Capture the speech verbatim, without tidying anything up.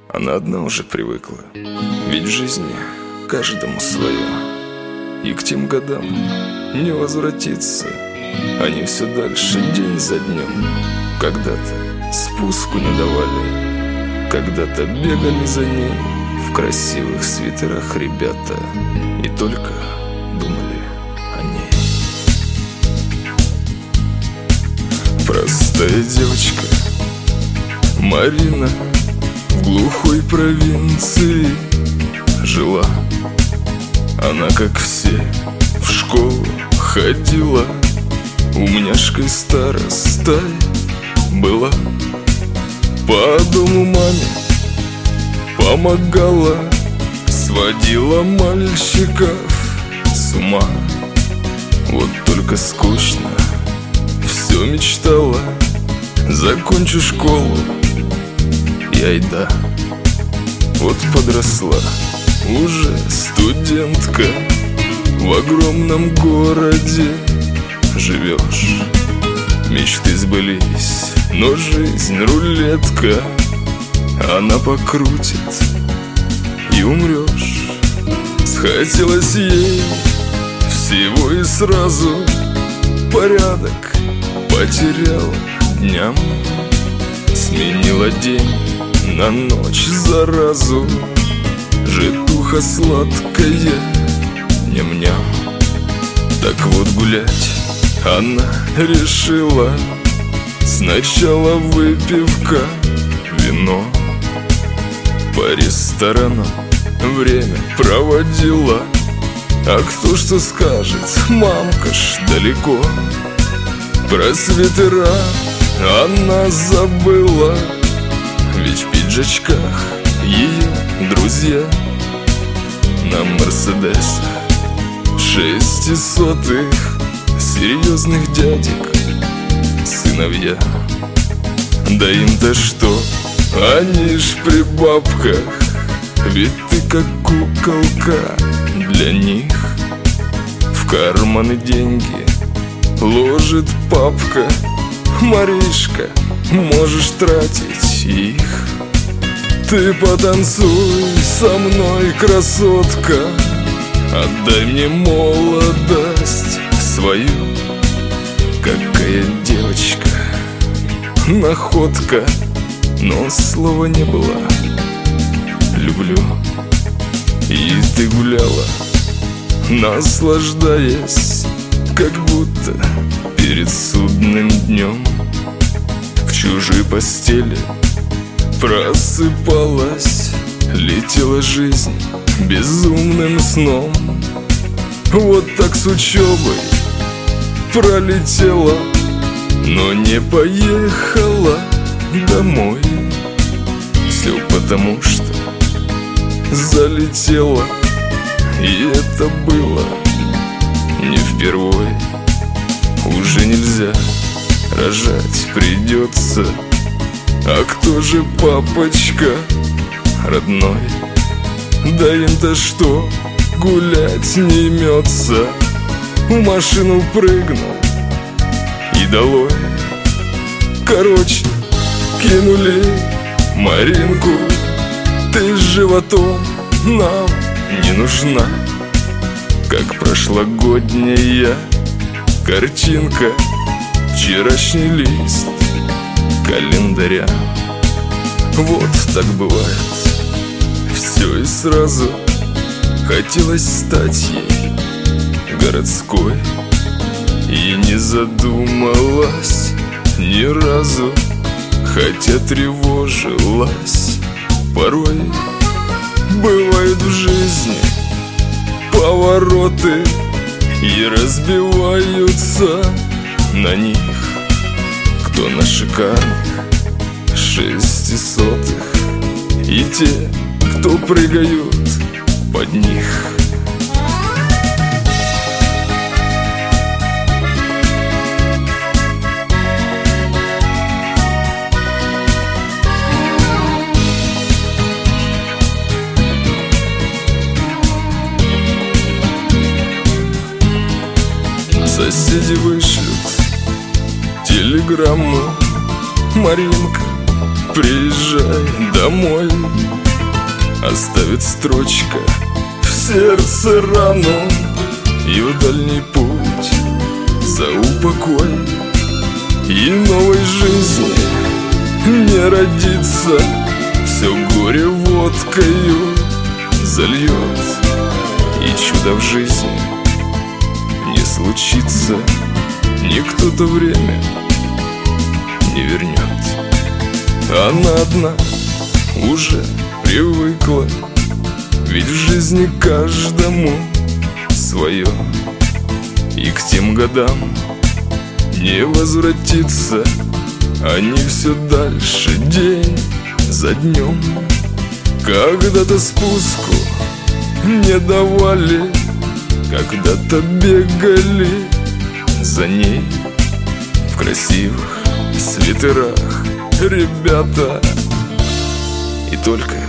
Она одна уже привыкла, ведь в жизни каждому свое. И к тем годам не возвратиться, они все дальше день за днем. Когда-то спуску не давали, когда-то бегали за ней в красивых свитерах ребята и только думали о ней. Простая девочка Марина в глухой провинции жила. Она, как все, в школу ходила, умняшкой старостой была. По дому маме помогала, сводила мальчиков с ума. Вот только скучно все мечтала: закончу школу и айда. Вот подросла уже студентка, в огромном городе живешь. Мечты сбылись, но жизнь рулетка, она покрутит и умрешь. Схотелось ей всего и сразу, порядок потеряла дням, сменила день на ночь заразу. Житуха сладкая, ням-ням. Так вот гулять она решила. Сначала выпивка, вино, по ресторанам время проводила. А кто что скажет, мамка ж далеко. Про свитера она забыла, ведь в пиджачках ее друзья на мерседесах шестисотых серьезных дядек сыновья. Да им-то что, они ж при бабках, ведь ты как куколка для них. В карманы деньги ложит папка, Маришка, можешь тратить их. Ты потанцуй со мной, красотка, отдай мне молодость свою. Какая девочка, находка, но слова не было люблю. И ты гуляла, наслаждаясь, как будто перед судным днем. В чужой постели просыпалась, летела жизнь безумным сном. Вот так с учебой пролетела, но не поехала домой. Все потому, что залетела, и это было не впервой. Уже нельзя, рожать придется. А кто же папочка родной? Да им-то что, гулять не имется. В машину прыгнул и долой. Короче, кинули Маринку, ты с животом нам не нужна. Как прошлогодняя картинка, вчерашний лист календаря. Вот так бывает, все и сразу. Хотелось стать ей городской, и не задумалась ни разу, хотя тревожилась порой. Бывают в жизни повороты, и разбиваются на них кто на шикарных шестисотых, и те, кто прыгают под них. Соседи вышлют телеграмму: Маринка, приезжай домой. оставит строчка в сердце рану, и в дальний путь за упокой, и новой жизни не родится. Все горе водкою зальет, и чудо в жизни не случится. Никто-то время не вернет. Она одна уже привыкла, ведь в жизни каждому свое, и к тем годам не возвратиться. Они все дальше, день за днем. Когда-то спуску не давали, когда-то бегали за ней в красивых свитерах ребята. И только